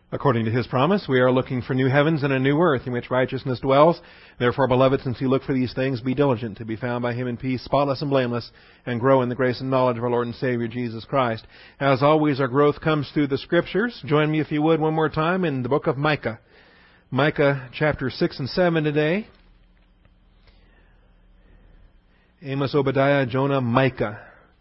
According to His promise, we are looking for new heavens and a new earth in which righteousness dwells. Therefore, beloved, since you look for these things, be diligent to be found by Him in peace, spotless and blameless, and grow in the grace and knowledge of our Lord and Savior, Jesus Christ. As always, our growth comes through the Scriptures. Join me, if you would, one more time in the book of Micah. Micah chapter 6 and 7 today. Amos, Obadiah, Jonah, Micah.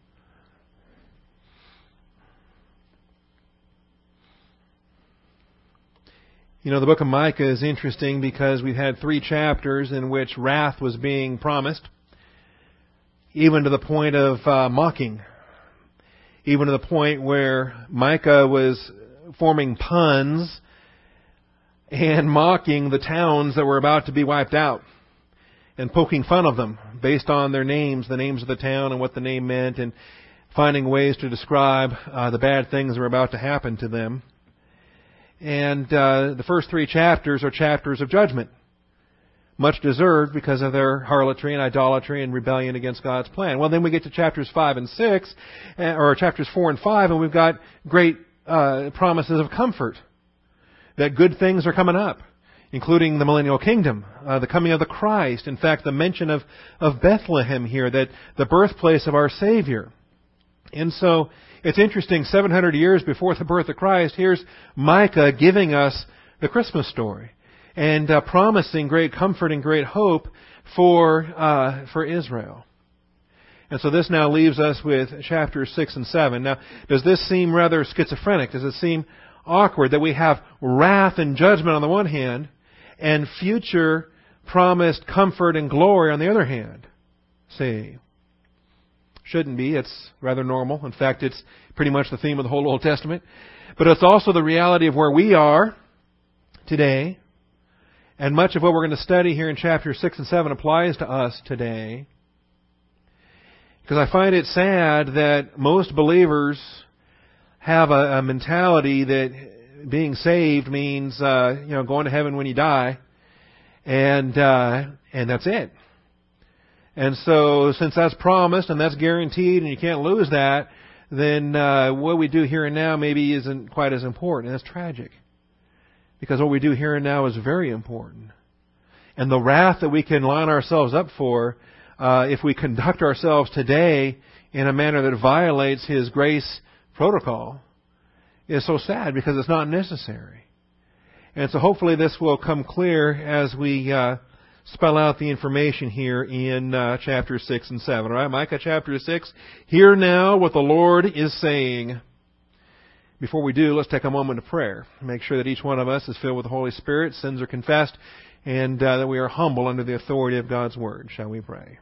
You know, the book of Micah is interesting because we've had 3 chapters in which wrath was being promised, even to the point of mocking, even to the point where Micah was forming puns and mocking the towns that were about to be wiped out and poking fun of them based on their names, the names of the town and what the name meant, and finding ways to describe the bad things that were about to happen to them. And the first 3 chapters are chapters of judgment, much deserved because of their harlotry and idolatry and rebellion against God's plan. Well, then we get to chapters 5 and 6, or chapters 4 and 5, and we've got great promises of comfort, that good things are coming up, including the millennial kingdom, the coming of the Christ. In fact, the mention of Bethlehem here, that the birthplace of our Savior. And so it's interesting, 700 years before the birth of Christ, here's Micah giving us the Christmas story and promising great comfort and great hope for Israel. And so this now leaves us with chapters 6 and 7. Now, does this seem rather schizophrenic? Does it seem awkward that we have wrath and judgment on the one hand and future promised comfort and glory on the other hand? See, shouldn't be. It's rather normal. In fact, it's pretty much the theme of the whole Old Testament. But it's also the reality of where we are today. And much of what we're going to study here in chapters 6 and 7 applies to us today. Because I find it sad that most believers have a mentality that being saved means going to heaven when you die, and that's it. And so, since that's promised and that's guaranteed, and you can't lose that, then what we do here and now maybe isn't quite as important. And that's tragic, because what we do here and now is very important. And the wrath that we can line ourselves up for, if we conduct ourselves today in a manner that violates His grace protocol, is so sad because it's not necessary. And so hopefully this will come clear as we spell out the information here in chapter 6 and 7. All right, Micah chapter 6. Hear now what the Lord is saying. Before we do, let's take a moment of prayer. Make sure that each one of us is filled with the Holy Spirit, sins are confessed, and that we are humble under the authority of God's Word. Shall we pray?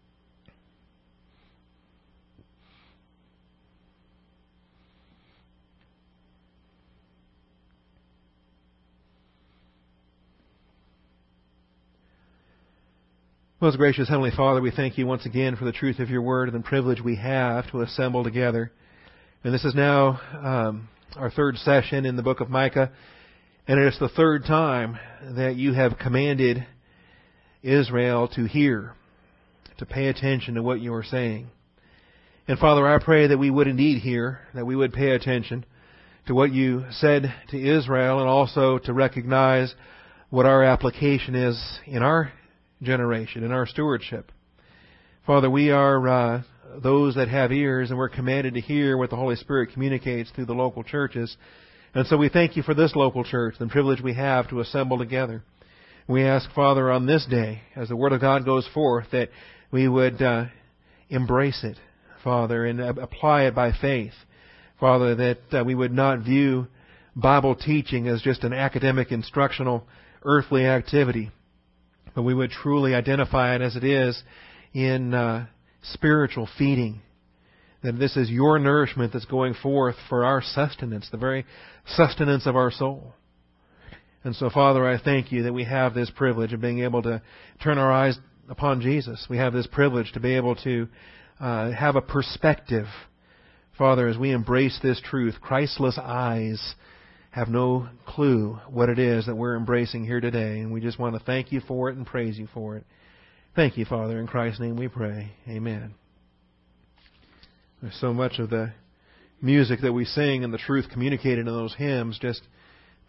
Most gracious Heavenly Father, we thank You once again for the truth of Your Word and the privilege we have to assemble together. And this is now our 3rd session in the book of Micah, and it's the 3rd time that You have commanded Israel to hear, to pay attention to what You are saying. And Father, I pray that we would indeed hear, that we would pay attention to what You said to Israel, and also to recognize what our application is in our generation, in our stewardship. Father, we are those that have ears, and we're commanded to hear what the Holy Spirit communicates through the local churches. And so we thank You for this local church, the privilege we have to assemble together. We ask, Father, on this day, as the Word of God goes forth, that we would embrace it, Father, and apply it by faith. Father, that we would not view Bible teaching as just an academic, instructional, earthly activity, but we would truly identify it as it is in spiritual feeding. That this is Your nourishment that's going forth for our sustenance, the very sustenance of our soul. And so, Father, I thank You that we have this privilege of being able to turn our eyes upon Jesus. We have this privilege to be able to have a perspective, Father, as we embrace this truth. Christless eyes have no clue what it is that we're embracing here today. And we just want to thank You for it and praise You for it. Thank You, Father. In Christ's name we pray. Amen. There's so much of the music that we sing and the truth communicated in those hymns just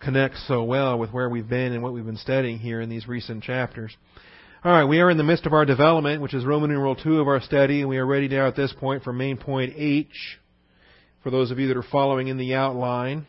connects so well with where we've been and what we've been studying here in these recent chapters. All right, we are in the midst of our development, which is Roman numeral 2 of our study, and we are ready now at this point for main point H, for those of you that are following in the outline.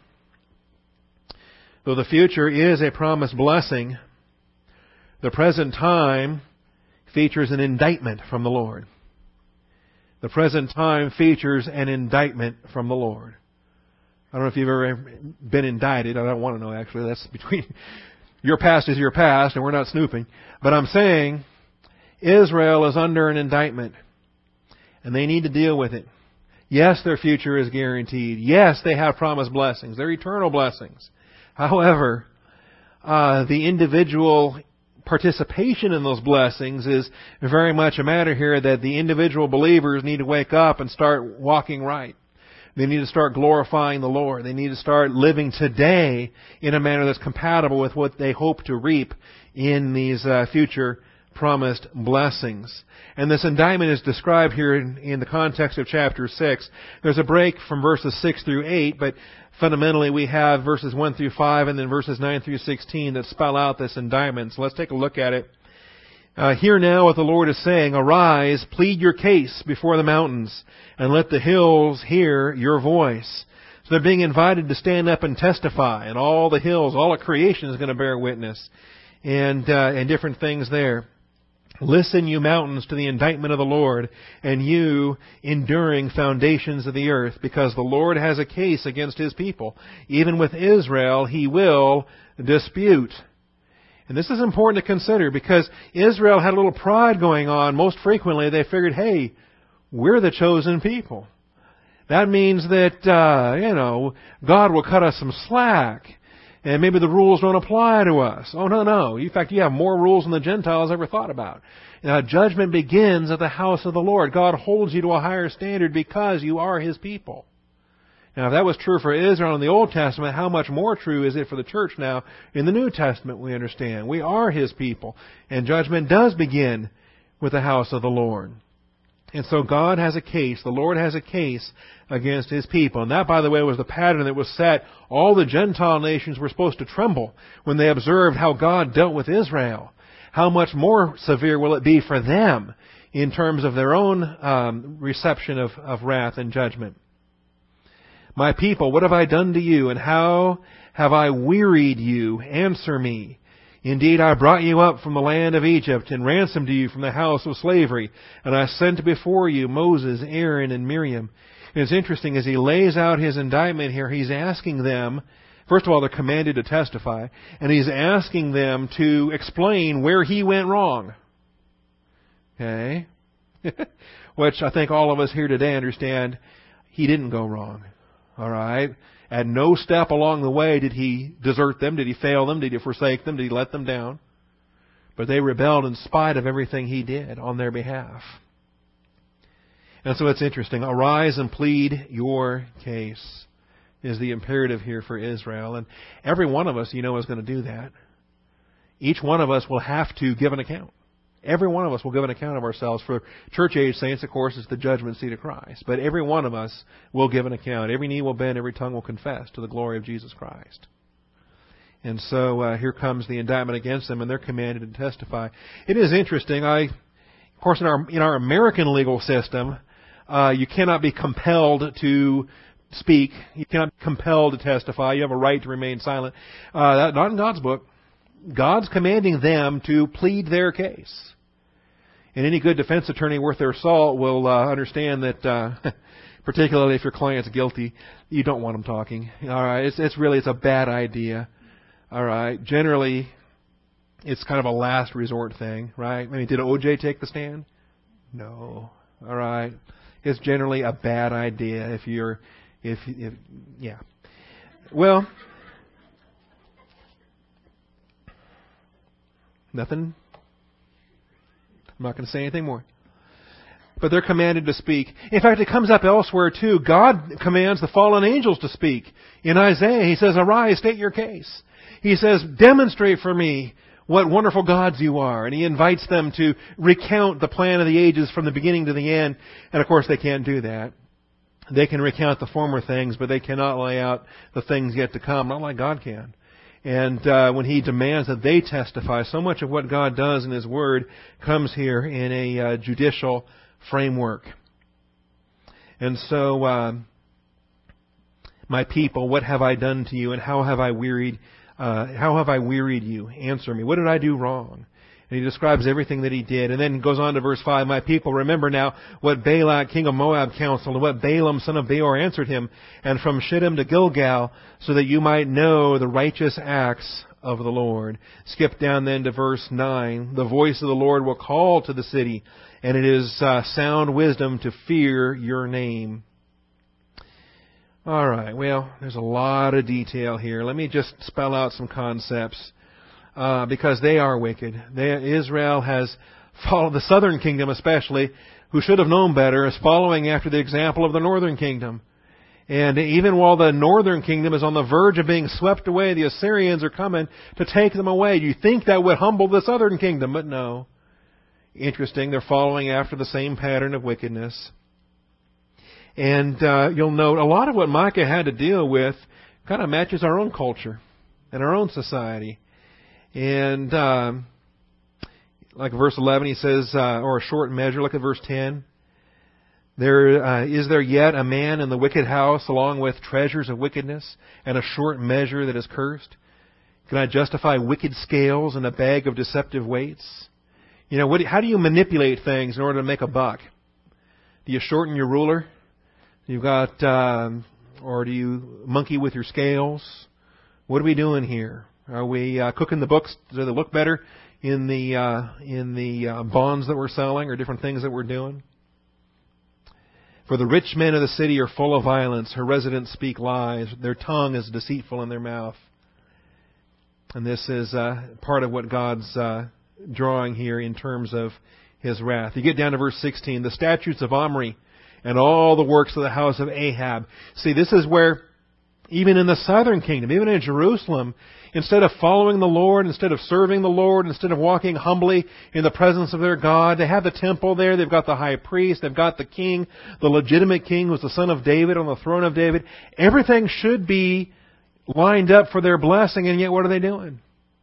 Though the future is a promised blessing, the present time features an indictment from the Lord. The present time features an indictment from the Lord. I don't know if you've ever been indicted. I don't want to know, actually. That's between... Your past is your past, and we're not snooping. But I'm saying Israel is under an indictment, and they need to deal with it. Yes, their future is guaranteed. Yes, they have promised blessings. They're eternal blessings. However, the individual participation in those blessings is very much a matter here that the individual believers need to wake up and start walking right. They need to start glorifying the Lord. They need to start living today in a manner that's compatible with what they hope to reap in these future promised blessings. And this indictment is described here in the context of chapter 6. There's a break from verses 6 through 8, but fundamentally we have verses 1 through 5 and then verses 9 through 16 that spell out this indictment. So let's take a look at it. Hear now what the Lord is saying. Arise, plead your case before the mountains, and let the hills hear your voice. So they're being invited to stand up and testify, and all the hills, all of creation is going to bear witness, and different things there. Listen, you mountains, to the indictment of the Lord, and you enduring foundations of the earth, because the Lord has a case against His people. Even with Israel, He will dispute. And this is important to consider because Israel had a little pride going on. Most frequently, they figured, hey, we're the chosen people. That means that, God will cut us some slack. And maybe the rules don't apply to us. Oh, no. In fact, you have more rules than the Gentiles ever thought about. Now, judgment begins at the house of the Lord. God holds you to a higher standard because you are His people. Now, if that was true for Israel in the Old Testament, how much more true is it for the church now in the New Testament, we understand. We are His people, and judgment does begin with the house of the Lord. And so God has a case, the Lord has a case against His people. And that, by the way, was the pattern that was set. All the Gentile nations were supposed to tremble when they observed how God dealt with Israel. How much more severe will it be for them in terms of their own reception of wrath and judgment? My people, what have I done to you, and how have I wearied you? Answer me. Indeed, I brought you up from the land of Egypt and ransomed you from the house of slavery, and I sent before you Moses, Aaron, and Miriam. And it's interesting, as he lays out his indictment here, he's asking them, first of all, they're commanded to testify, and he's asking them to explain where he went wrong. Okay? Which I think all of us here today understand he didn't go wrong. All right? At no step along the way did he desert them, did he fail them, did he forsake them, did he let them down. But they rebelled in spite of everything he did on their behalf. And so it's interesting. Arise and plead your case is the imperative here for Israel. And every one of us, is going to do that. Each one of us will have to give an account. Every one of us will give an account of ourselves. For church-age saints, of course, it's the judgment seat of Christ. But every one of us will give an account. Every knee will bend, every tongue will confess to the glory of Jesus Christ. And so here comes the indictment against them, and they're commanded to testify. It is interesting. Of course, in our American legal system, you cannot be compelled to speak. You cannot be compelled to testify. You have a right to remain silent. Not in God's book. God's commanding them to plead their case. And any good defense attorney worth their salt will understand that, particularly if your client's guilty, you don't want them talking. All right, it's a bad idea. All right, generally, it's kind of a last resort thing, right? I mean, did O.J. take the stand? No. All right, it's generally a bad idea yeah. Well, nothing. I'm not going to say anything more. But they're commanded to speak. In fact, it comes up elsewhere too. God commands the fallen angels to speak. In Isaiah, He says, arise, state your case. He says, demonstrate for me what wonderful gods you are. And He invites them to recount the plan of the ages from the beginning to the end. And of course, they can't do that. They can recount the former things, but they cannot lay out the things yet to come, not like God can. And when He demands that they testify, so much of what God does in His Word comes here in a judicial framework. And so, my people, what have I done to you, and how have I wearied you? Answer me. What did I do wrong? And He describes everything that He did. And then goes on to verse 5, my people, remember now what Balak, king of Moab, counseled, and what Balaam, son of Beor, answered him, and from Shittim to Gilgal, so that you might know the righteous acts of the Lord. Skip down then to verse 9. The voice of the Lord will call to the city, and it is sound wisdom to fear your name. All right, well, there's a lot of detail here. Let me just spell out some concepts. Because they are wicked. Israel has followed, the southern kingdom especially, who should have known better, is following after the example of the northern kingdom. And even while the northern kingdom is on the verge of being swept away, the Assyrians are coming to take them away. You think that would humble the southern kingdom, but no. Interesting, they're following after the same pattern of wickedness. And you'll note a lot of what Micah had to deal with kind of matches our own culture and our own society. And like verse 11, he says, or a short measure, look at verse 10. Is there yet a man in the wicked house along with treasures of wickedness and a short measure that is cursed? Can I justify wicked scales and a bag of deceptive weights? You know, how do you manipulate things in order to make a buck? Do you shorten your ruler? You've got, or do you monkey with your scales? What are we doing here? Are we cooking the books so they look better in the bonds that we're selling or different things that we're doing? For the rich men of the city are full of violence. Her residents speak lies. Their tongue is deceitful in their mouth. And this is part of what God's drawing here in terms of His wrath. You get down to verse 16. The statutes of Omri and all the works of the house of Ahab. See, this is where even in the southern kingdom, even in Jerusalem, instead of following the Lord, instead of serving the Lord, instead of walking humbly in the presence of their God, they have the temple there, they've got the high priest, they've got the king, the legitimate king who's the son of David on the throne of David. Everything should be lined up for their blessing, and yet what are they doing?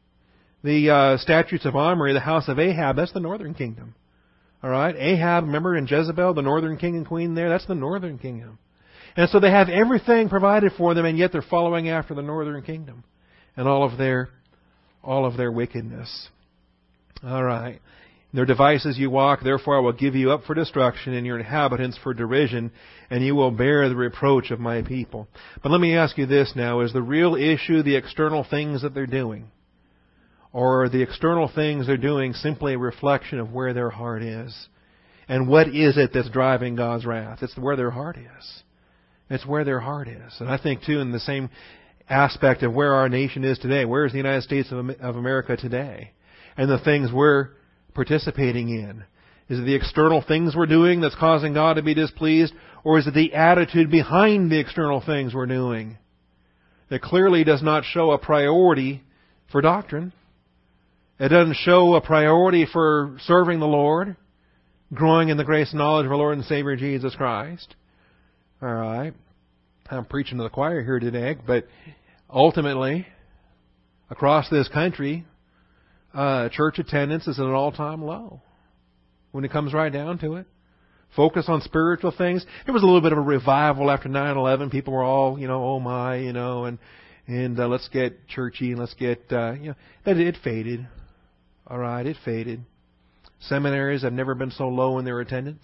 The statutes of Omri, the house of Ahab, that's the northern kingdom. All right? Ahab, remember, in Jezebel, the northern king and queen there, that's the northern kingdom. And so they have everything provided for them, and yet they're following after the northern kingdom and all of their wickedness. All right. Their devices you walk, therefore I will give you up for destruction, and your inhabitants for derision, and you will bear the reproach of my people. But let me ask you this now. Is the real issue the external things that they're doing? Or are the external things they're doing simply a reflection of where their heart is? And what is it that's driving God's wrath? It's where their heart is. It's where their heart is. And I think, too, in the same aspect of where our nation is today, where is the United States of America today? And the things we're participating in. Is it the external things we're doing that's causing God to be displeased? Or is it the attitude behind the external things we're doing that clearly does not show a priority for doctrine? It doesn't show a priority for serving the Lord, growing in the grace and knowledge of our Lord and Savior Jesus Christ. All right. I'm preaching to the choir here today, but ultimately, across this country, church attendance is at an all-time low when it comes right down to it. Focus on spiritual things. There was a little bit of a revival after 9/11. People were all, oh my, and let's get churchy and let's get, that it faded. All right, it faded. Seminaries have never been so low in their attendance.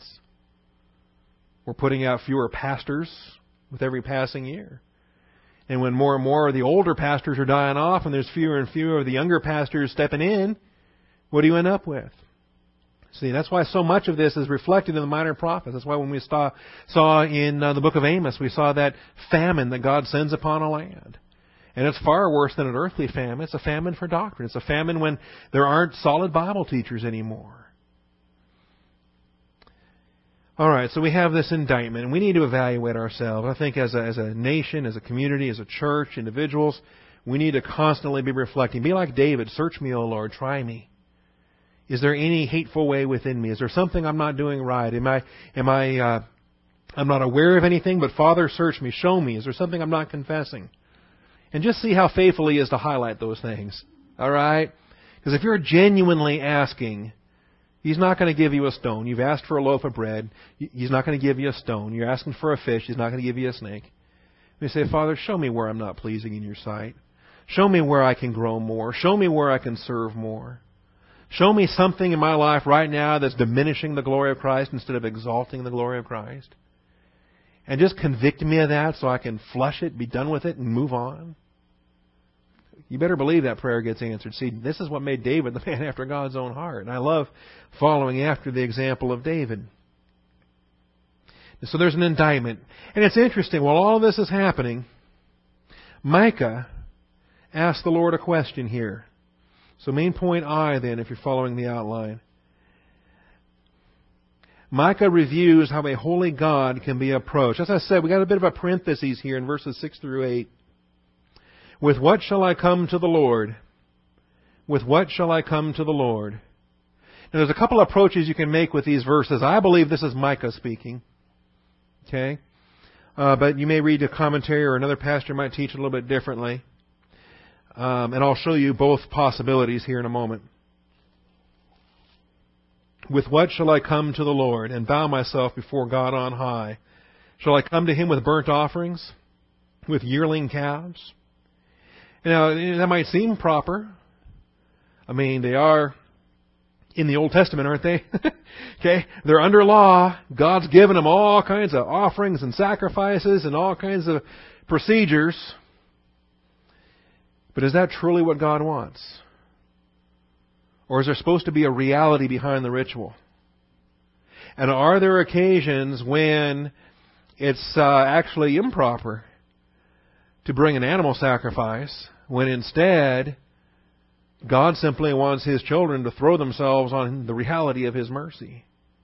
We're putting out fewer pastors with every passing year. And when more and more of the older pastors are dying off and there's fewer and fewer of the younger pastors stepping in, what do you end up with? See, that's why so much of this is reflected in the minor prophets. That's why when we saw in the book of Amos, we saw that famine that God sends upon a land. And it's far worse than an earthly famine. It's a famine for doctrine. It's a famine when there aren't solid Bible teachers anymore. All right, so we have this indictment, and we need to evaluate ourselves. I think as a nation, as a community, as a church, individuals, we need to constantly be reflecting. Be like David. Search me, O Lord. Try me. Is there any hateful way within me? Is there something I'm not doing right? I'm not aware of anything, but Father, search me. Show me. Is there something I'm not confessing? And just see how faithful He is to highlight those things. All right? Because if you're genuinely asking, He's not going to give you a stone. You've asked for a loaf of bread. He's not going to give you a stone. You're asking for a fish. He's not going to give you a snake. You say, Father, show me where I'm not pleasing in your sight. Show me where I can grow more. Show me where I can serve more. Show me something in my life right now that's diminishing the glory of Christ instead of exalting the glory of Christ. And just convict me of that so I can flush it, be done with it, and move on. You better believe that prayer gets answered. See, this is what made David the man after God's own heart. And I love following after the example of David. So there's an indictment. And it's interesting, while all this is happening, Micah asked the Lord a question here. So main point I then, if you're following the outline. Micah reviews how a holy God can be approached. As I said, we got a bit of a parenthesis here in verses 6 through 8. With what shall I come to the Lord? With what shall I come to the Lord? Now there's a couple of approaches you can make with these verses. I believe this is Micah speaking. Okay? But you may read a commentary or another pastor might teach it a little bit differently. And I'll show you both possibilities here in a moment. With what shall I come to the Lord and bow myself before God on high? Shall I come to Him with burnt offerings? With yearling calves? Now, that might seem proper. I mean, they are in the Old Testament, aren't they? Okay? They're under law. God's given them all kinds of offerings and sacrifices and all kinds of procedures. But is that truly what God wants? Or is there supposed to be a reality behind the ritual? And are there occasions when it's actually improper to bring an animal sacrifice, when instead God simply wants His children to throw themselves on the reality of His mercy?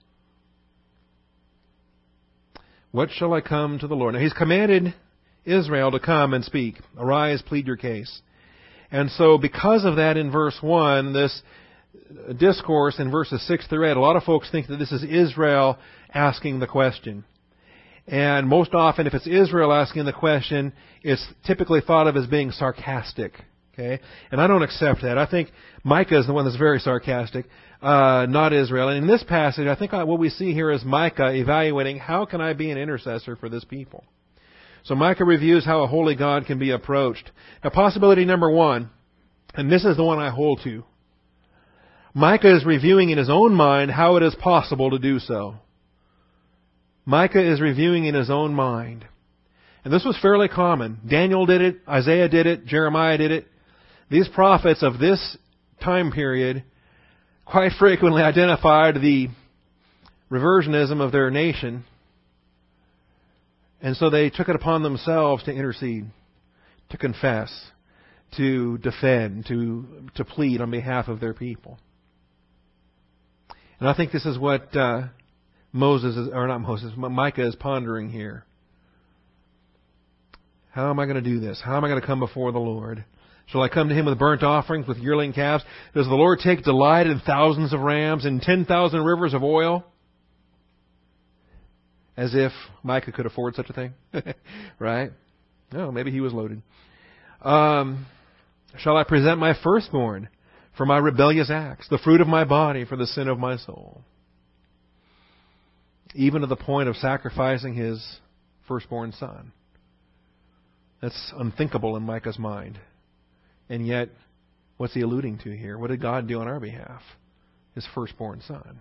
What shall I come to the Lord? Now He's commanded Israel to come and speak. Arise, plead your case. And so because of that in verse 1, this discourse in verses 6 through 8, a lot of folks think that this is Israel asking the question. And most often, if it's Israel asking the question, it's typically thought of as being sarcastic. Okay? And I don't accept that. I think Micah is the one that's very sarcastic, not Israel. And in this passage, I think what we see here is Micah evaluating, how can I be an intercessor for this people? So Micah reviews how a holy God can be approached. Now, possibility number 1, and this is the one I hold to. Micah is reviewing in his own mind how it is possible to do so. Micah is reviewing in his own mind. And this was fairly common. Daniel did it, Isaiah did it, Jeremiah did it. These prophets of this time period quite frequently identified the reversionism of their nation. And so they took it upon themselves to intercede, to confess, to defend, to plead on behalf of their people. And I think this is what Micah is pondering here. How am I going to do this? How am I going to come before the Lord? Shall I come to Him with burnt offerings, with yearling calves? Does the Lord take delight in thousands of rams and 10,000 rivers of oil? As if Micah could afford such a thing. Right? No, maybe he was loaded. Shall I present my firstborn for my rebellious acts, the fruit of my body for the sin of my soul? Even to the point of sacrificing his firstborn son. That's unthinkable in Micah's mind. And yet, what's he alluding to here? What did God do on our behalf? His firstborn son.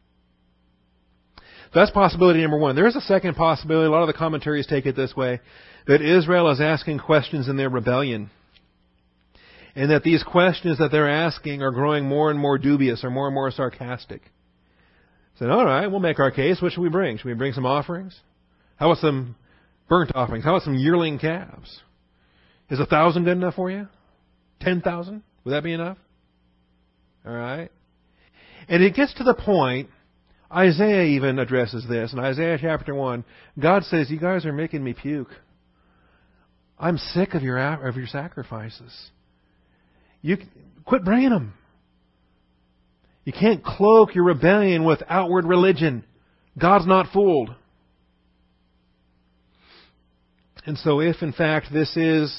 So that's possibility number 1. There's a second possibility. A lot of the commentaries take it this way. That Israel is asking questions in their rebellion. And that these questions that they're asking are growing more and more dubious or more sarcastic. Said, all right, we'll make our case. What should we bring? Should we bring some offerings? How about some burnt offerings? How about some yearling calves? Is 1,000 good enough for you? 10,000? Would that be enough? All right. And it gets to the point, Isaiah even addresses this. In Isaiah chapter 1, God says, you guys are making me puke. I'm sick of your sacrifices. You quit bringing them. You can't cloak your rebellion with outward religion. God's not fooled. And so if in fact this is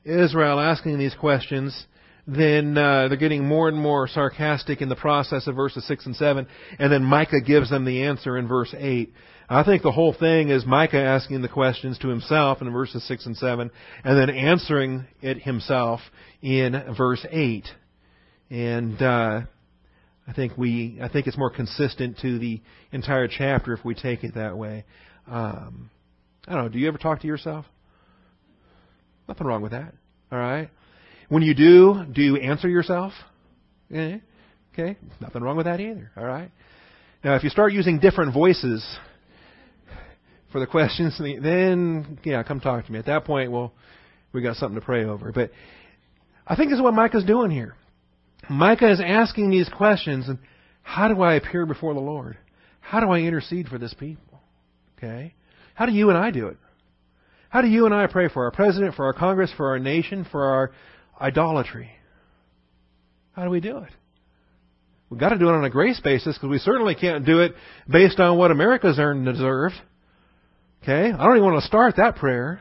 Israel asking these questions, then they're getting more and more sarcastic in the process of verses 6 and 7, and then Micah gives them the answer in verse 8. I think the whole thing is Micah asking the questions to himself in verses 6 and 7, and then answering it himself in verse 8. And I think it's more consistent to the entire chapter if we take it that way. I don't know, do you ever talk to yourself? Nothing wrong with that. All right? When you do you answer yourself? Yeah. Okay? Nothing wrong with that either. All right? Now, if you start using different voices for the questions, then, come talk to me. At that point, we got something to pray over. But I think this is what Micah's doing here. Micah is asking these questions, and how do I appear before the Lord? How do I intercede for this people? Okay? How do you and I do it? How do you and I pray for our president, for our Congress, for our nation, for our idolatry? How do we do it? We've got to do it on a grace basis, because we certainly can't do it based on what America's earned and deserved. Okay? I don't even want to start that prayer.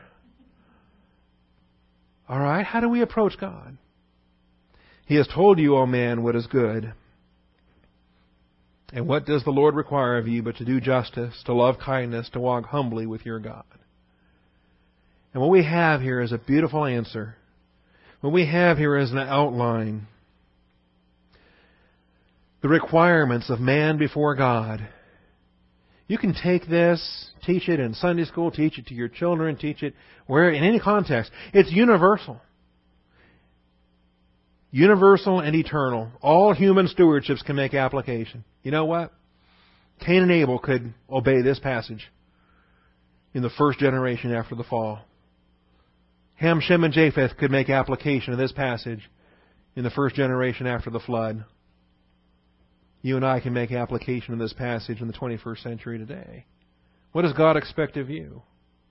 All right? How do we approach God? He has told you, O man, what is good. And what does the Lord require of you but to do justice, to love kindness, to walk humbly with your God? And what we have here is a beautiful answer. What we have here is an outline. The requirements of man before God. You can take this, teach it in Sunday school, teach it to your children, teach it in any context. It's universal. Universal and eternal. All human stewardships can make application. You know what? Cain and Abel could obey this passage in the first generation after the fall. Ham, Shem, and Japheth could make application of this passage in the first generation after the flood. You and I can make application of this passage in the 21st century today. What does God expect of you?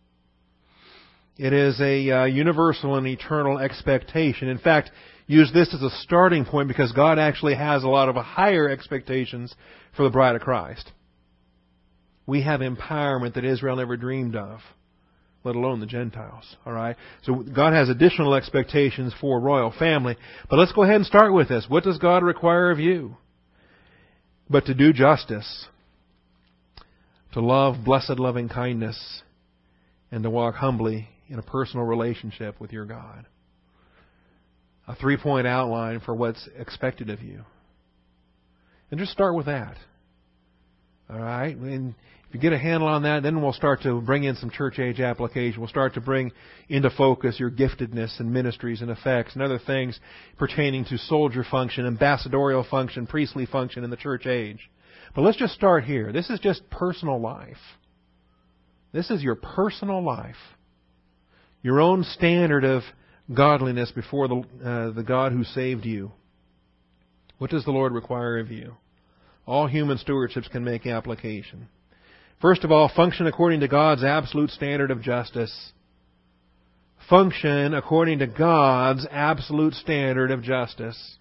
It is a universal and eternal expectation. In fact, use this as a starting point, because God actually has a lot of higher expectations for the bride of Christ. We have empowerment that Israel never dreamed of, let alone the Gentiles. All right? So God has additional expectations for royal family. But let's go ahead and start with this. What does God require of you? But to do justice, to love blessed loving kindness, and to walk humbly in a personal relationship with your God. A 3-point outline for what's expected of you. And just start with that. All right? And if you get a handle on that, then we'll start to bring in some church age application. We'll start to bring into focus your giftedness and ministries and effects and other things pertaining to soldier function, ambassadorial function, priestly function in the church age. But let's just start here. This is just personal life. This is your personal life. Your own standard of godliness before the God who saved you. What does the Lord require of you? All human stewardships can make application. First of all, function according to God's absolute standard of justice. Function according to God's absolute standard of justice.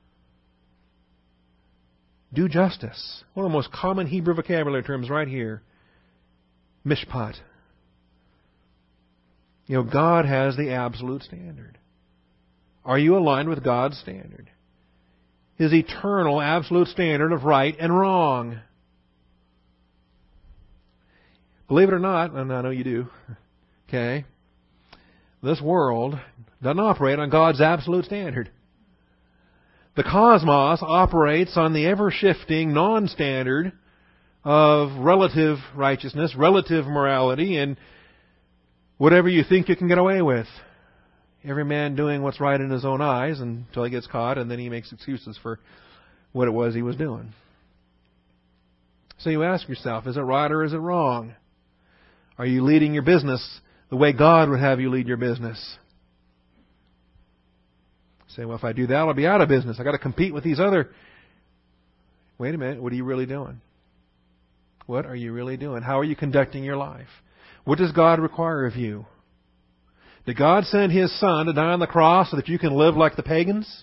Do justice. One of the most common Hebrew vocabulary terms right here. Mishpat. You know, God has the absolute standard. Are you aligned with God's standard? His eternal, absolute standard of right and wrong. Believe it or not, and I know you do, okay, this world doesn't operate on God's absolute standard. The cosmos operates on the ever-shifting non-standard of relative righteousness, relative morality, and whatever you think you can get away with. Every man doing what's right in his own eyes until he gets caught, and then he makes excuses for what it was he was doing. So you ask yourself, is it right or is it wrong? Are you leading your business the way God would have you lead your business? Say, well, if I do that, I'll be out of business. I've got to compete with these other... Wait a minute, what are you really doing? What are you really doing? How are you conducting your life? What does God require of you? Did God send His Son to die on the cross so that you can live like the pagans?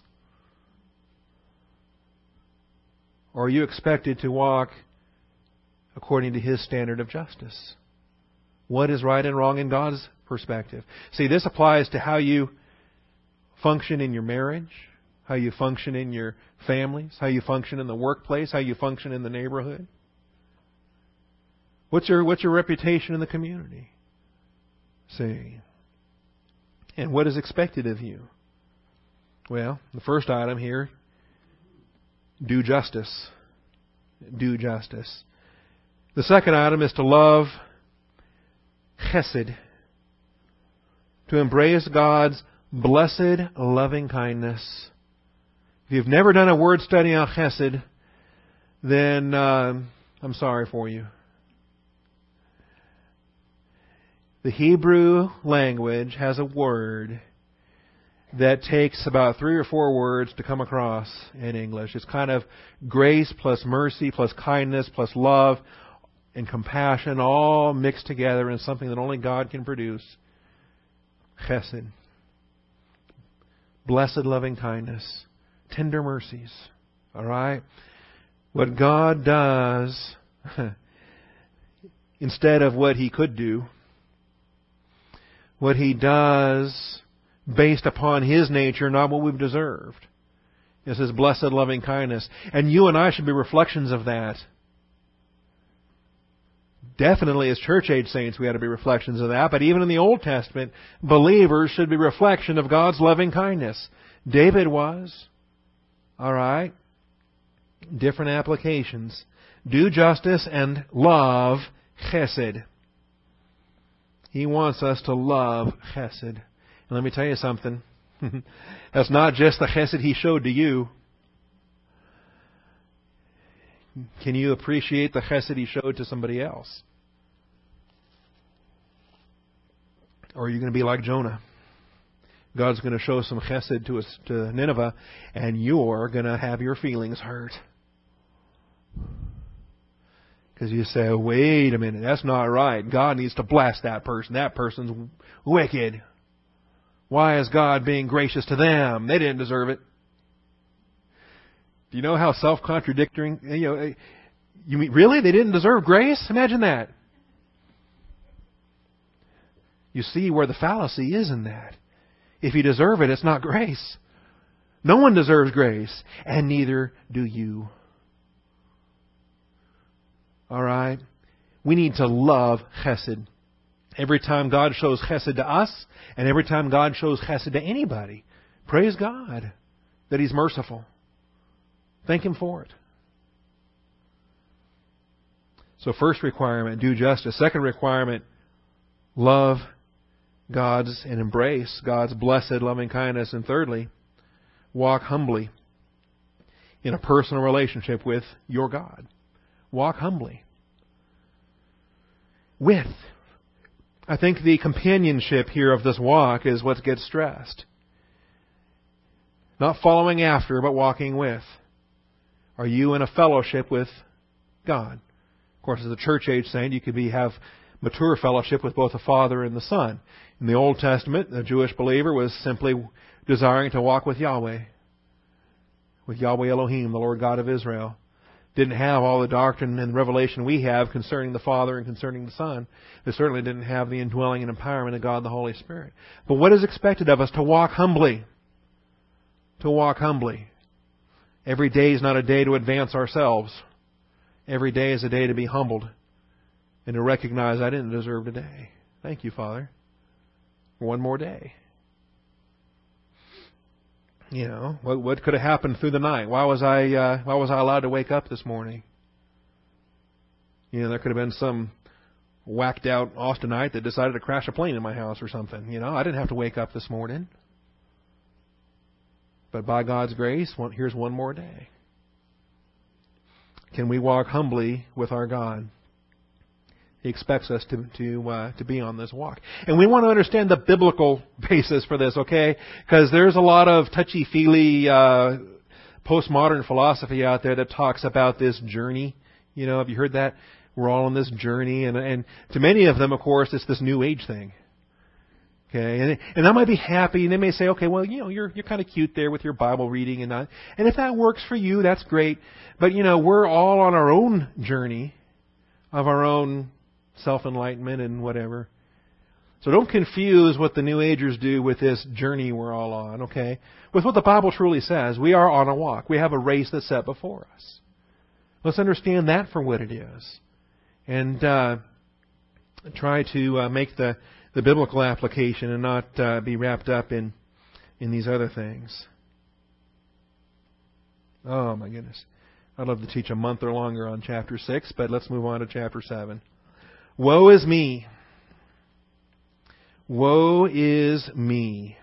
Or are you expected to walk according to His standard of justice? What is right and wrong in God's perspective? See, this applies to how you function in your marriage, how you function in your families, how you function in the workplace, how you function in the neighborhood? What's your reputation in the community? See. And what is expected of you? Well, the first item here, do justice. Do justice. The second item is to love chesed, to embrace God's blessed loving kindness. If you've never done a word study on chesed, then I'm sorry for you. The Hebrew language has a word that takes about 3 or 4 words to come across in English. It's kind of grace plus mercy plus kindness plus love and compassion all mixed together in something that only God can produce. Chesed. Blessed loving kindness. Tender mercies. All right? What God does instead of what He could do, what He does based upon His nature, not what we've deserved, is His blessed loving kindness. And you and I should be reflections of that. Definitely as church-age saints we ought to be reflections of that, but even in the Old Testament, believers should be reflection of God's loving kindness. David was. All right? Different applications. Do justice and love chesed. He wants us to love chesed. And let me tell you something. That's not just the chesed He showed to you. Can you appreciate the chesed He showed to somebody else? Or are you going to be like Jonah? God's going to show some chesed to Nineveh, and you're going to have your feelings hurt. Because you say, wait a minute, that's not right. God needs to bless that person. That person's wicked. Why is God being gracious to them? They didn't deserve it. Do you know how self-contradicting? You mean, really? They didn't deserve grace? Imagine that. You see where the fallacy is in that. If you deserve it, it's not grace. No one deserves grace, and neither do you. All right? We need to love chesed. Every time God shows chesed to us, and every time God shows chesed to anybody, praise God that He's merciful. Thank Him for it. So first requirement, do justice. Second requirement, love God's and embrace God's blessed loving kindness. And thirdly, walk humbly in a personal relationship with your God. Walk humbly. With. I think the companionship here of this walk is what gets stressed. Not following after, but walking with. Are you in a fellowship with God? Of course, as a church-age saint, you could have mature fellowship with both the Father and the Son. In the Old Testament, the Jewish believer was simply desiring to walk with Yahweh. With Yahweh Elohim, the Lord God of Israel. Didn't have all the doctrine and revelation we have concerning the Father and concerning the Son. They certainly didn't have the indwelling and empowerment of God the Holy Spirit. But what is expected of us? To walk humbly. To walk humbly. Every day is not a day to advance ourselves. Every day is a day to be humbled and to recognize I didn't deserve today. Thank you, Father, for one more day. You know, what could have happened through the night? Why was I allowed to wake up this morning? You know, there could have been some whacked out Austinite that decided to crash a plane in my house or something. You know, I didn't have to wake up this morning. But by God's grace, here's one more day. Can we walk humbly with our God? He expects us to be on this walk. And we want to understand the biblical basis for this, okay? Because there's a lot of touchy-feely postmodern philosophy out there that talks about this journey. You know, have you heard that? We're all on this journey. And to many of them, of course, it's this New Age thing. Okay, and I might be happy, and they may say, okay, well, you know, you're kind of cute there with your Bible reading and if that works for you, that's great. But, you know, we're all on our own journey of our own self-enlightenment and whatever. So don't confuse what the New Agers do with this journey we're all on, okay? With what the Bible truly says. We are on a walk. We have a race that's set before us. Let's understand that for what it is. And try to make the biblical application and not be wrapped up in these other things. Oh, my goodness. I'd love to teach a month or longer on chapter 6, but let's move on to chapter 7. Woe is me. Woe is me.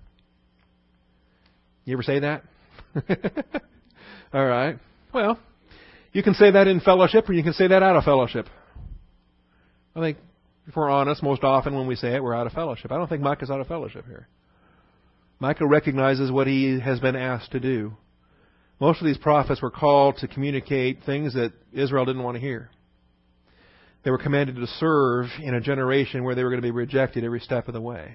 You ever say that? All right. Well, you can say that in fellowship or you can say that out of fellowship. I think, if we're honest, most often when we say it, we're out of fellowship. I don't think Micah's out of fellowship here. Micah recognizes what he has been asked to do. Most of these prophets were called to communicate things that Israel didn't want to hear. They were commanded to serve in a generation where they were going to be rejected every step of the way.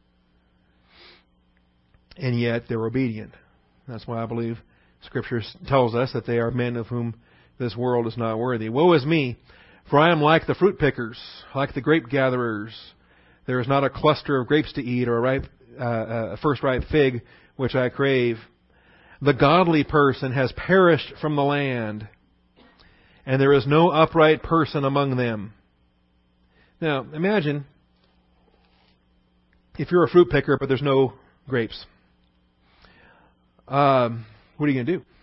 And yet they were obedient. That's why I believe Scripture tells us that they are men of whom this world is not worthy. Woe is me, for I am like the fruit pickers, like the grape gatherers. There is not a cluster of grapes to eat or a first ripe fig which I crave. The godly person has perished from the land, and there is no upright person among them. Now, imagine if you're a fruit picker, but there's no grapes. What are you going to do?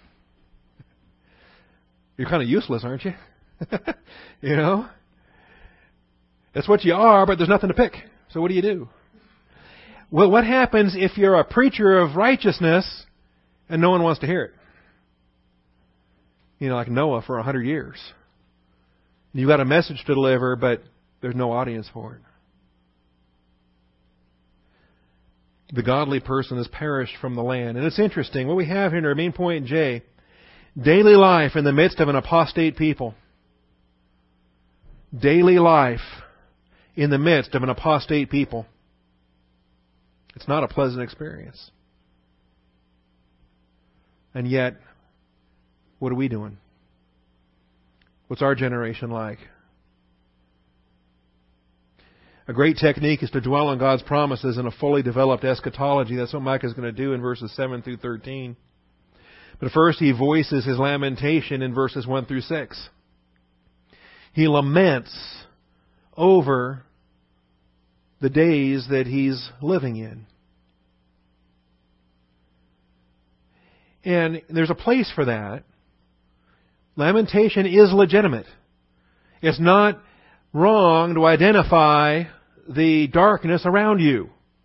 You're kind of useless, aren't you? You know? That's what you are, but there's nothing to pick. So what do you do? Well, what happens if you're a preacher of righteousness and no one wants to hear it? You know, like Noah for 100 years. You've got a message to deliver, but there's no audience for it. The godly person has perished from the land. And it's interesting. What we have here in our main point J, daily life in the midst of an apostate people. Daily life in the midst of an apostate people. It's not a pleasant experience. And yet, what are we doing? What's our generation like? A great technique is to dwell on God's promises in a fully developed eschatology. That's what Micah is going to do in verses 7 through 13. But first he voices his lamentation in verses 1 through 6. He laments over the days that he's living in. And there's a place for that. Lamentation is legitimate. It's not wrong to identify the darkness around you.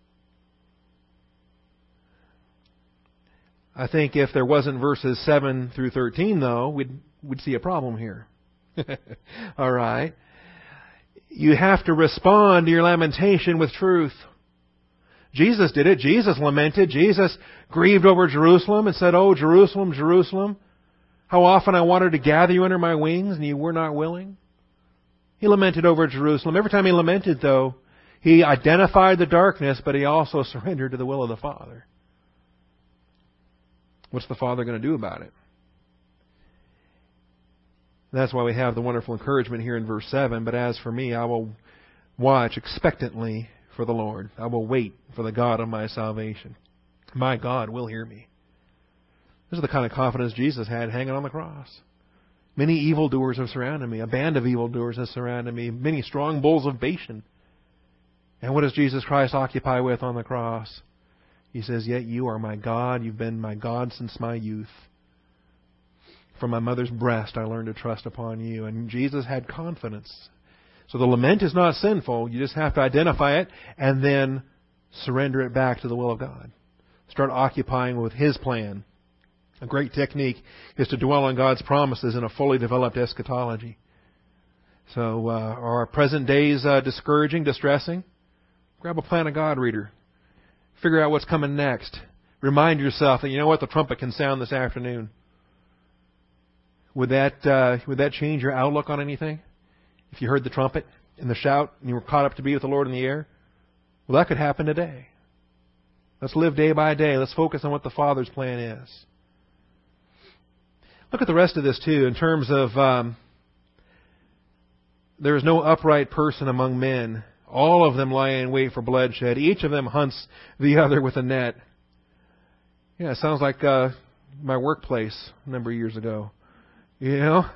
I think if there wasn't verses 7 through 13, though, we'd see a problem here. All right. You have to respond to your lamentation with truth. Jesus did it. Jesus lamented. Jesus grieved over Jerusalem and said, "Oh, Jerusalem, Jerusalem, how often I wanted to gather you under my wings, and you were not willing." He lamented over Jerusalem. Every time he lamented, though, he identified the darkness, but he also surrendered to the will of the Father. What's the Father going to do about it? That's why we have the wonderful encouragement here in verse 7. But as for me, I will watch expectantly for the Lord. I will wait for the God of my salvation. My God will hear me. This is the kind of confidence Jesus had hanging on the cross. Many evildoers have surrounded me. A band of evildoers has surrounded me. Many strong bulls of Bashan. And what does Jesus Christ occupy with on the cross? He says, "Yet you are my God. You've been my God since my youth. From my mother's breast I learned to trust upon you." And Jesus had confidence. So the lament is not sinful. You just have to identify it and then surrender it back to the will of God. Start occupying with His plan. A great technique is to dwell on God's promises in a fully developed eschatology. So are our present days discouraging, distressing? Grab a Plan of God reader. Figure out what's coming next. Remind yourself that, you know what, the trumpet can sound this afternoon. Would that change your outlook on anything? If you heard the trumpet and the shout and you were caught up to be with the Lord in the air? Well, that could happen today. Let's live day by day. Let's focus on what the Father's plan is. Look at the rest of this too in terms of there is no upright person among men. All of them lie in wait for bloodshed. Each of them hunts the other with a net. Yeah, it sounds like my workplace a number of years ago. You know?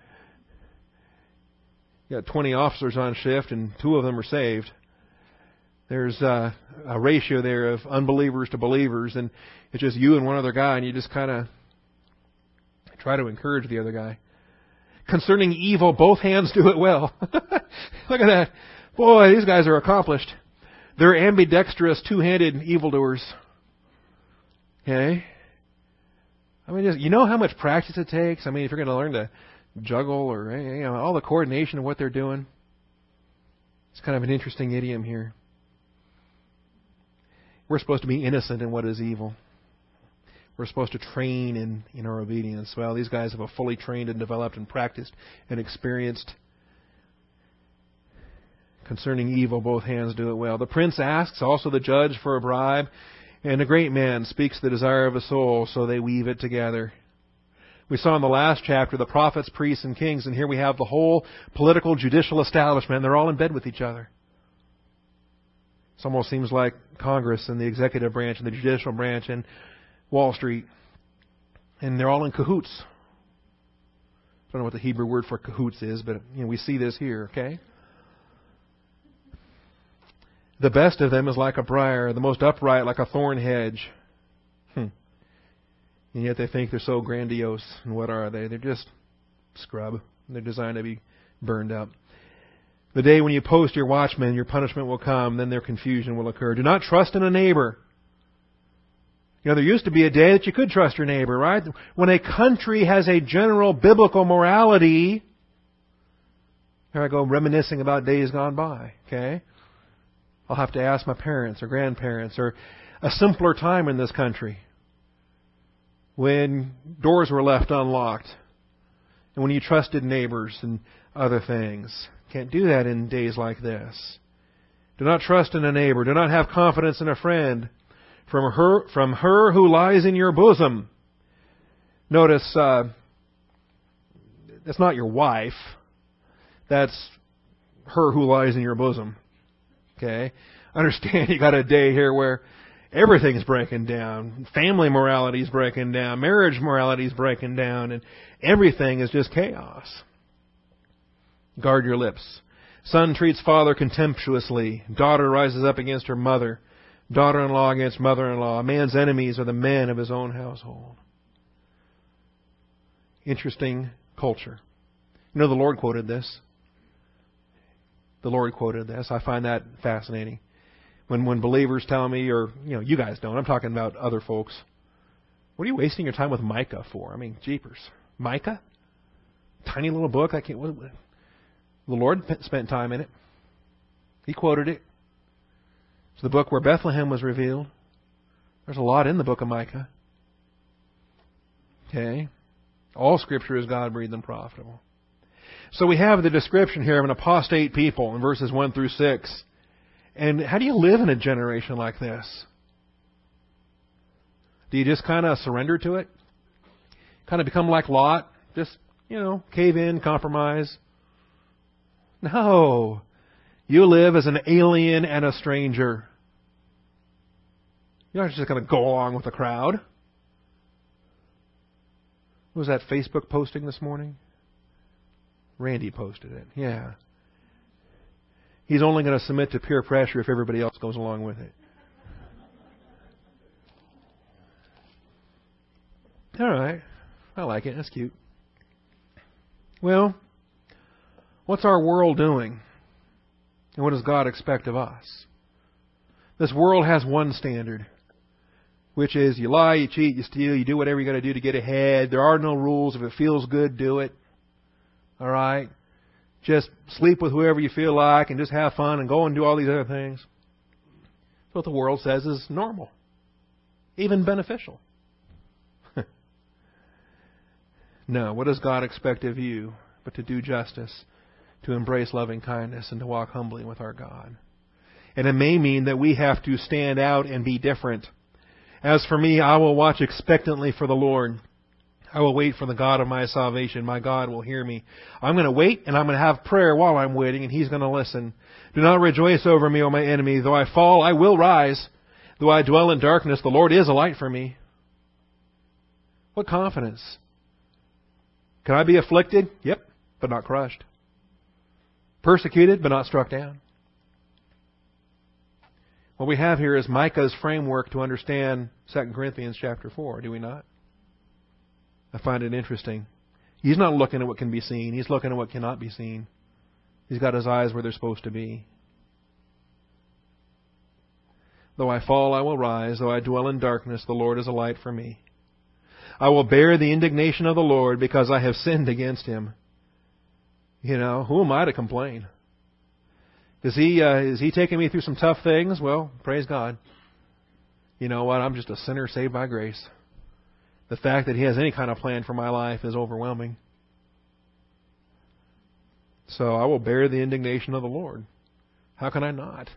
You got 20 officers on shift and 2 of them are saved. There's a ratio there of unbelievers to believers, and it's just you and one other guy, and you just kind of try to encourage the other guy. Concerning evil, both hands do it well. Look at that. Boy, these guys are accomplished. They're ambidextrous, two-handed evildoers. Okay? I mean, you know how much practice it takes? I mean, if you're going to learn to juggle or all the coordination of what they're doing. It's kind of an interesting idiom here. We're supposed to be innocent in what is evil. We're supposed to train in our obedience. Well, these guys have a fully trained and developed and practiced and experienced. Concerning evil, both hands do it well. The prince asks, also the judge, for a bribe, and the great man speaks the desire of a soul, so they weave it together. We saw in the last chapter the prophets, priests, and kings, and here we have the whole political, judicial establishment. They're all in bed with each other. It almost seems like Congress and the executive branch and the judicial branch and Wall Street. And they're all in cahoots. I don't know what the Hebrew word for cahoots is, but we see this here, okay? The best of them is like a briar, the most upright like a thorn hedge. And yet they think they're so grandiose. And what are they? They're just scrub. They're designed to be burned up. The day when you post your watchmen, your punishment will come, then their confusion will occur. Do not trust in a neighbor. There used to be a day that you could trust your neighbor, right? When a country has a general biblical morality, here I go reminiscing about days gone by, okay? I'll have to ask my parents or grandparents or a simpler time in this country when doors were left unlocked and when you trusted neighbors and other things. Can't do that in days like this. Do not trust in a neighbor. Do not have confidence in a friend. From her who lies in your bosom. Notice, that's not your wife. That's her who lies in your bosom. Okay? Understand you got a day here where everything's breaking down. Family morality is breaking down. Marriage morality is breaking down. And everything is just chaos. Guard your lips. Son treats father contemptuously. Daughter rises up against her mother. Daughter-in-law against mother-in-law. A man's enemies are the men of his own household. Interesting culture. The Lord quoted this. The Lord quoted this. I find that fascinating. When believers tell me, or you guys don't, I'm talking about other folks. What are you wasting your time with Micah for? I mean, jeepers. Micah? Tiny little book. The Lord spent time in it. He quoted it. It's the book where Bethlehem was revealed. There's a lot in the book of Micah. Okay? All Scripture is God-breathed and profitable. So we have the description here of an apostate people in verses 1 through 6. And how do you live in a generation like this? Do you just kind of surrender to it? Kind of become like Lot? Just, cave in, compromise? No. You live as an alien and a stranger. You're not just going to go along with the crowd. What was that Facebook posting this morning? Randy posted it. Yeah. He's only going to submit to peer pressure if everybody else goes along with it. All right. I like it. That's cute. Well, what's our world doing? And what does God expect of us? This world has one standard, which is you lie, you cheat, you steal, you do whatever you got to do to get ahead. There are no rules. If it feels good, do it. All right? Just sleep with whoever you feel like and just have fun and go and do all these other things. That's what the world says is normal, even beneficial. No, what does God expect of you but to do justice, to embrace loving kindness, and to walk humbly with our God? And it may mean that we have to stand out and be different. As for me, I will watch expectantly for the Lord. I will wait for the God of my salvation. My God will hear me. I'm going to wait, and I'm going to have prayer while I'm waiting, and He's going to listen. Do not rejoice over me, O my enemy. Though I fall, I will rise. Though I dwell in darkness, the Lord is a light for me. What confidence. Can I be afflicted? Yep, but not crushed. Persecuted, but not struck down. What we have here is Micah's framework to understand 2 Corinthians chapter 4, do we not? I find it interesting. He's not looking at what can be seen. He's looking at what cannot be seen. He's got his eyes where they're supposed to be. Though I fall, I will rise. Though I dwell in darkness, the Lord is a light for me. I will bear the indignation of the Lord because I have sinned against Him. You know, who am I to complain? Is He taking me through some tough things? Well, praise God. You know what? I'm just a sinner saved by grace. The fact that He has any kind of plan for my life is overwhelming. So I will bear the indignation of the Lord. How can I not?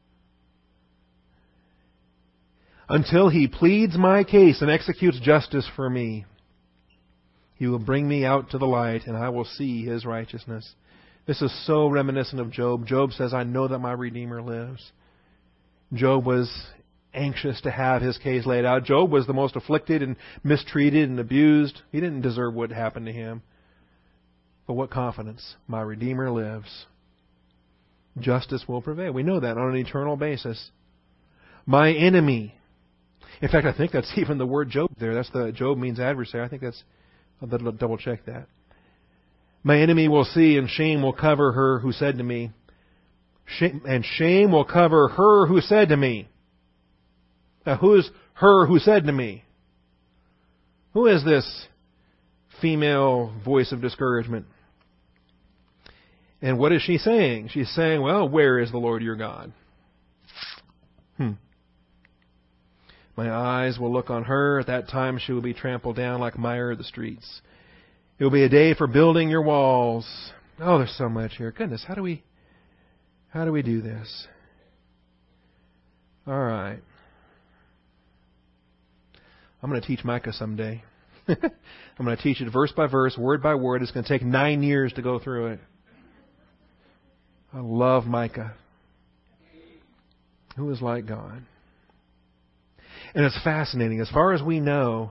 Until He pleads my case and executes justice for me, He will bring me out to the light, and I will see His righteousness. This is so reminiscent of Job. Job says, I know that my Redeemer lives. Job was anxious to have his case laid out. Job was the most afflicted and mistreated and abused. He didn't deserve what happened to him. But what confidence? My Redeemer lives. Justice will prevail. We know that on an eternal basis. My enemy. In fact, I think that's even the word Job there. That's the Job means adversary. I think that's, I'll double check that. My enemy will see, and shame will cover her who said to me. Shame will cover her who said to me. Now, who is her who said to me? Who is this female voice of discouragement? And what is she saying? She's saying, well, where is the Lord your God? My eyes will look on her. At that time she will be trampled down like mire of the streets. It will be a day for building your walls. Oh, there's so much here. Goodness, how do we do this? All right. I'm going to teach Micah someday. I'm going to teach it verse by verse, word by word. It's going to take 9 years to go through it. I love Micah. Who is like God? And it's fascinating. As far as we know,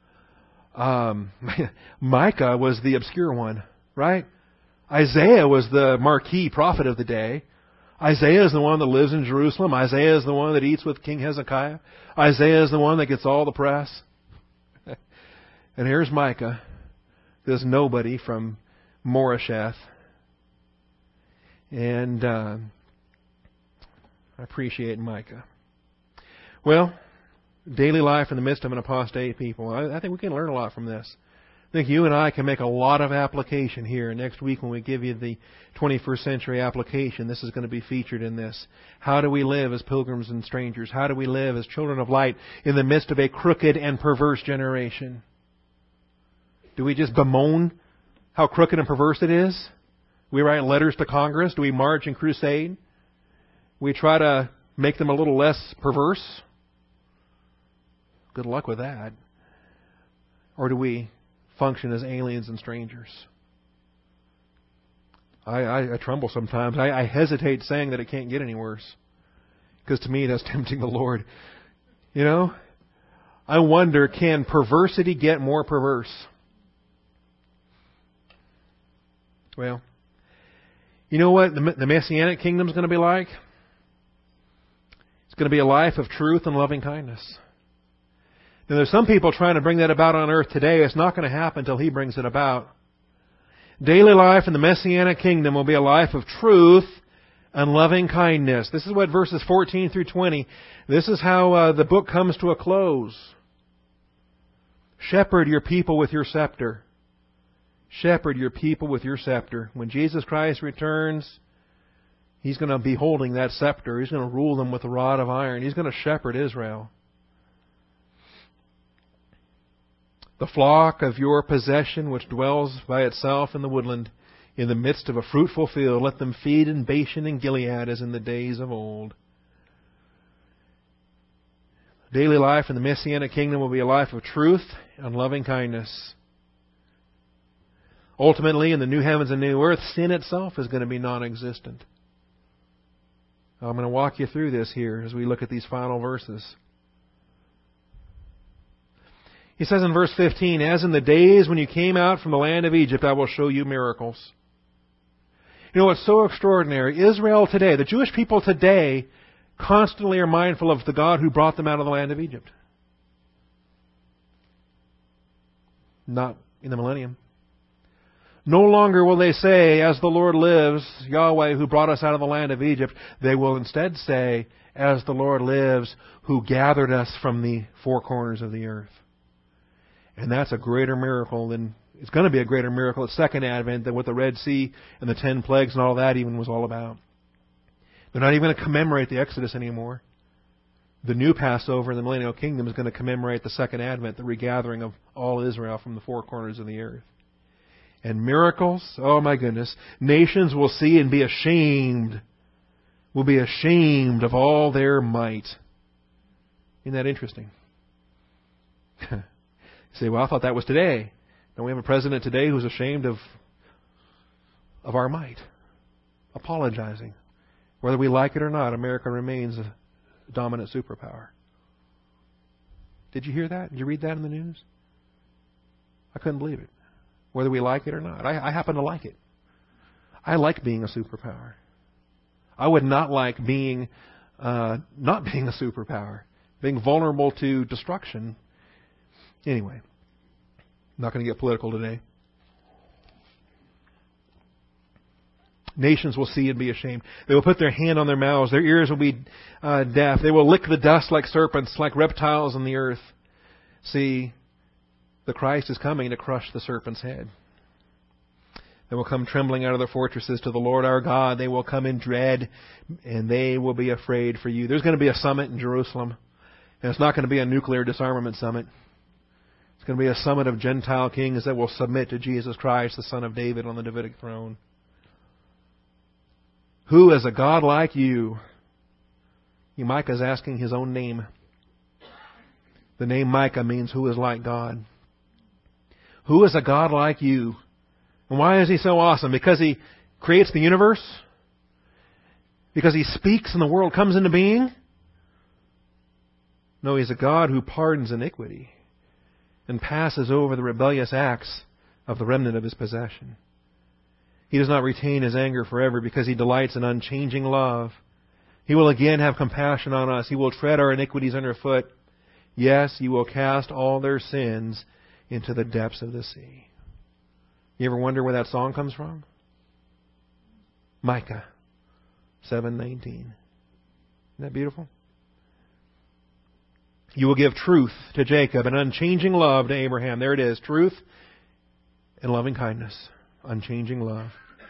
Micah was the obscure one, right? Isaiah was the marquee prophet of the day. Isaiah is the one that lives in Jerusalem. Isaiah is the one that eats with King Hezekiah. Isaiah is the one that gets all the press. And here's Micah, this nobody from Moresheth. And I appreciate Micah. Well, daily life in the midst of an apostate people. I think we can learn a lot from this. I think you and I can make a lot of application here. Next week when we give you the 21st century application, this is going to be featured in this. How do we live as pilgrims and strangers? How do we live as children of light in the midst of a crooked and perverse generation? Do we just bemoan how crooked and perverse it is? We write letters to Congress? Do we march and crusade? We try to make them a little less perverse? Good luck with that. Or do we function as aliens and strangers? I tremble sometimes. I hesitate saying that it can't get any worse. Because to me, that's tempting the Lord. You know? I wonder, can perversity get more perverse? Well, you know what the Messianic kingdom is going to be like? It's going to be a life of truth and loving kindness. Now, there's some people trying to bring that about on earth today. It's not going to happen until He brings it about. Daily life in the Messianic kingdom will be a life of truth and loving kindness. This is what verses 14 through 20, this is how the book comes to a close. Shepherd your people with your scepter. Shepherd your people with your scepter. When Jesus Christ returns, He's going to be holding that scepter. He's going to rule them with a rod of iron. He's going to shepherd Israel. The flock of your possession, which dwells by itself in the woodland, in the midst of a fruitful field, let them feed in Bashan and Gilead as in the days of old. Daily life in the Messianic kingdom will be a life of truth and loving kindness. Ultimately, in the new heavens and new earth, sin itself is going to be non-existent. I'm going to walk you through this here as we look at these final verses. He says in verse 15, "As in the days when you came out from the land of Egypt, I will show you miracles." You know what's so extraordinary? Israel today, the Jewish people today, constantly are mindful of the God who brought them out of the land of Egypt. Not in the millennium. No longer will they say, "As the Lord lives, Yahweh who brought us out of the land of Egypt." They will instead say, "As the Lord lives, who gathered us from the four corners of the earth." And that's a greater miracle than, it's going to be a greater miracle at Second Advent than what the Red Sea and the 10 plagues and all that even was all about. They're not even going to commemorate the Exodus anymore. The new Passover in the Millennial Kingdom is going to commemorate the Second Advent, the regathering of all Israel from the four corners of the earth. And miracles, oh my goodness, nations will see and be ashamed, will be ashamed of all their might. Isn't that interesting? You say, "Well, I thought that was today." Don't we have a president today who's ashamed of our might? Apologizing. Whether we like it or not, America remains a dominant superpower. Did you hear that? Did you read that in the news? I couldn't believe it. Whether we like it or not. I happen to like it. I like being a superpower. I would not like being not being a superpower. Being vulnerable to destruction. Anyway. I'm not going to get political today. Nations will see and be ashamed. They will put their hand on their mouths. Their ears will be deaf. They will lick the dust like serpents, like reptiles on the earth. See, the Christ is coming to crush the serpent's head. They will come trembling out of their fortresses to the Lord our God. They will come in dread, and they will be afraid for you. There's going to be a summit in Jerusalem, and it's not going to be a nuclear disarmament summit. It's going to be a summit of Gentile kings that will submit to Jesus Christ, the Son of David, on the Davidic throne. Who is a God like you? Micah is asking his own name. The name Micah means who is like God. Who is a God like you? And why is He so awesome? Because He creates the universe? Because He speaks and the world comes into being? No, He's a God who pardons iniquity and passes over the rebellious acts of the remnant of His possession. He does not retain His anger forever because He delights in unchanging love. He will again have compassion on us. He will tread our iniquities underfoot. Yes, He will cast all their sins into the depths of the sea. You ever wonder where that song comes from? Micah 7:19. Isn't that beautiful? You will give truth to Jacob and unchanging love to Abraham. There it is. Truth and loving kindness. Unchanging love.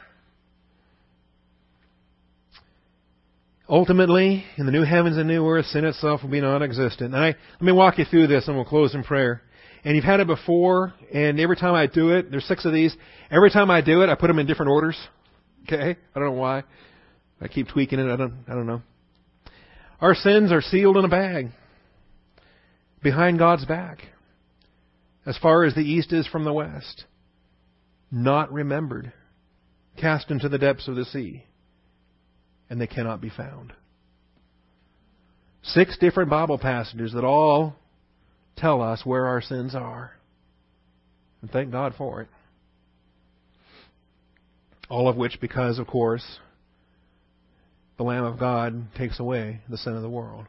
Ultimately, in the new heavens and new earth, sin itself will be non-existent. And let me walk you through this and we'll close in prayer. And you've had it before, and every time I do it, there's 6 of these. Every time I do it, I put them in different orders. Okay? I don't know why. I keep tweaking it. I don't know. Our sins are sealed in a bag. Behind God's back. As far as the east is from the west. Not remembered. Cast into the depths of the sea. And they cannot be found. 6 different Bible passages that all tell us where our sins are. And thank God for it. All of which because, of course, the Lamb of God takes away the sin of the world.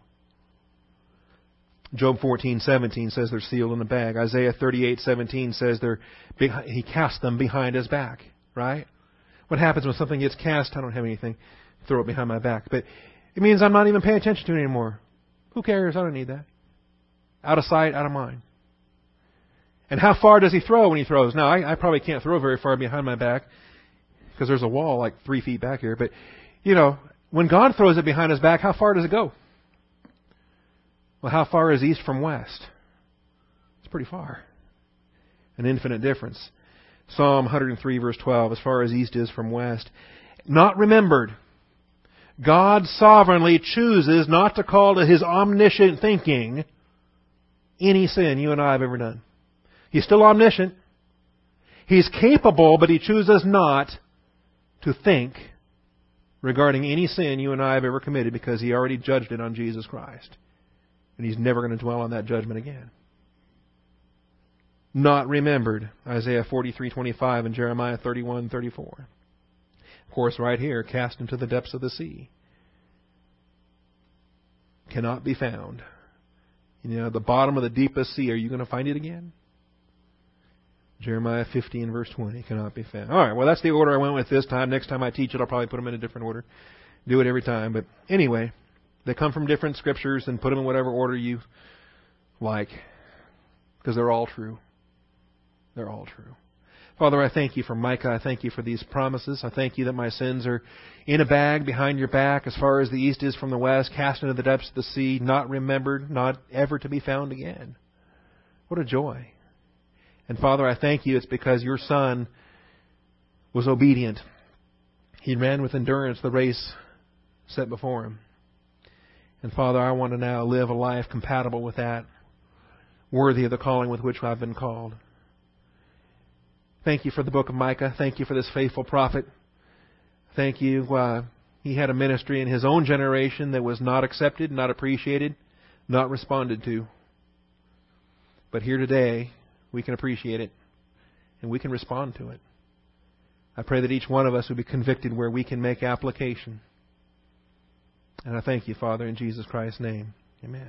Job 14:17 says they're sealed in a bag. Isaiah 38:17 says He cast them behind His back. Right? What happens when something gets cast? I don't have anything. Throw it behind my back. But it means I'm not even paying attention to it anymore. Who cares? I don't need that. Out of sight, out of mind. And how far does He throw when He throws? Now, I probably can't throw very far behind my back because there's a wall like 3 feet back here. But, when God throws it behind His back, how far does it go? Well, how far is east from west? It's pretty far. An infinite difference. Psalm 103 verse 12, as far as east is from west. Not remembered. God sovereignly chooses not to call to His omniscient thinking any sin you and I have ever done. He's still omniscient. He's capable, but He chooses not to think regarding any sin you and I have ever committed, because He already judged it on Jesus Christ. And He's never going to dwell on that judgment again. Not remembered, Isaiah 43:25 and Jeremiah 31:34. Of course, right here, cast into the depths of the sea. Cannot be found. The bottom of the deepest sea, are you going to find it again? Jeremiah 15 verse 20 cannot be found. All right, well, that's the order I went with this time. Next time I teach it, I'll probably put them in a different order. Do it every time. But anyway, they come from different scriptures, and put them in whatever order you like, because they're all true. They're all true. Father, I thank You for Micah. I thank You for these promises. I thank You that my sins are in a bag behind Your back, as far as the east is from the west, cast into the depths of the sea, not remembered, not ever to be found again. What a joy. And Father, I thank You it's because Your Son was obedient. He ran with endurance the race set before Him. And Father, I want to now live a life compatible with that, worthy of the calling with which I've been called. Thank You for the book of Micah. Thank You for this faithful prophet. Thank You. He had a ministry in his own generation that was not accepted, not appreciated, not responded to. But here today, we can appreciate it, and we can respond to it. I pray that each one of us would be convicted where we can make application. And I thank You, Father, in Jesus Christ's name. Amen.